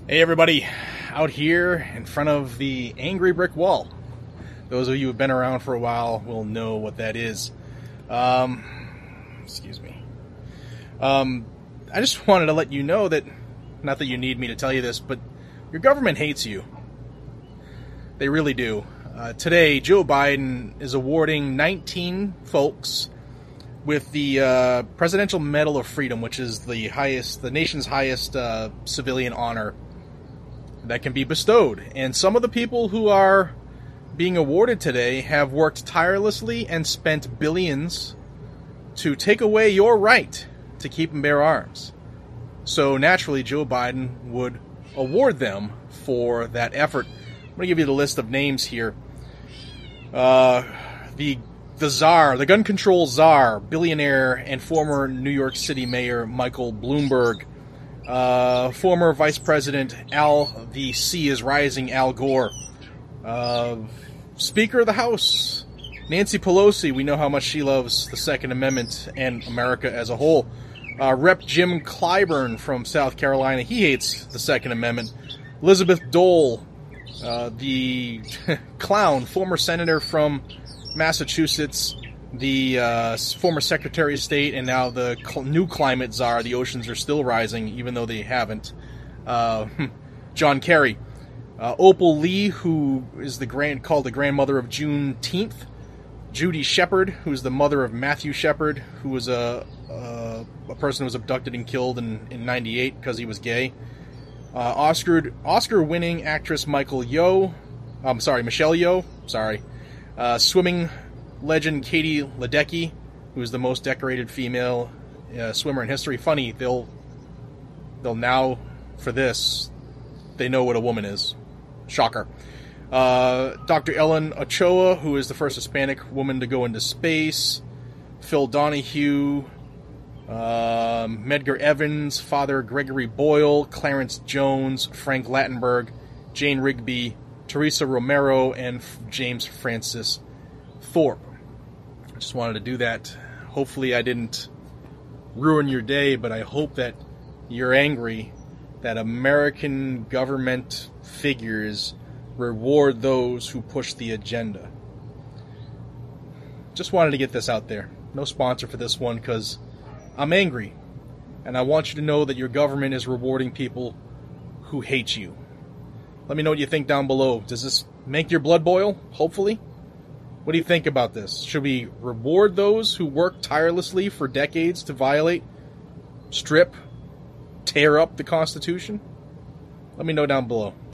Hey everybody, out here in front of the angry brick wall. Those of you who've been around for a while will know what that is. Excuse me. I just wanted to let you know that, not that you need me to tell you this, but your government hates you. They really do. Today, Joe Biden is awarding 19 folks with the Presidential Medal of Freedom, which is the nation's highest civilian honor that can be bestowed. And some of the people who are being awarded today have worked tirelessly and spent billions to take away your right to keep and bear arms. So naturally, Joe Biden would award them for that effort. I'm going to give you the list of names here. The czar, the gun control czar, billionaire and former New York City Mayor Michael Bloomberg. Former Vice President the sea is rising, Al Gore. Speaker of the House, Nancy Pelosi. We know how much she loves the Second Amendment and America as a whole. Rep. Jim Clyburn from South Carolina. He hates the Second Amendment. Elizabeth Dole, the clown, former senator from Massachusetts, the former Secretary of State, and now the new climate czar. The oceans are still rising, even though they haven't. John Kerry. Opal Lee, who is called the grandmother of Juneteenth. Judy Shepard, who's the mother of Matthew Shepard, who was a person who was abducted and killed in 98 because he was gay. Oscar-winning actress Michelle Yeoh. Swimming legend Katie Ledecky, who's the most decorated female swimmer in history. Funny, they'll now, for this, they know what a woman is. Shocker. Dr. Ellen Ochoa, who is the first Hispanic woman to go into space. Phil Donahue. Medgar Evers, Father Gregory Boyle, Clarence Jones, Frank Lattenberg, Jane Rigby, Teresa Romero, and James Francis Thorpe. I just wanted to do that. Hopefully I didn't ruin your day, but I hope that you're angry that American government figures reward those who push the agenda. Just wanted to get this out there. No sponsor for this one because I'm angry, and I want you to know that your government is rewarding people who hate you. Let me know what you think down below. Does this make your blood boil? Hopefully. What do you think about this? Should we reward those who work tirelessly for decades to violate, strip, tear up the Constitution? Let me know down below.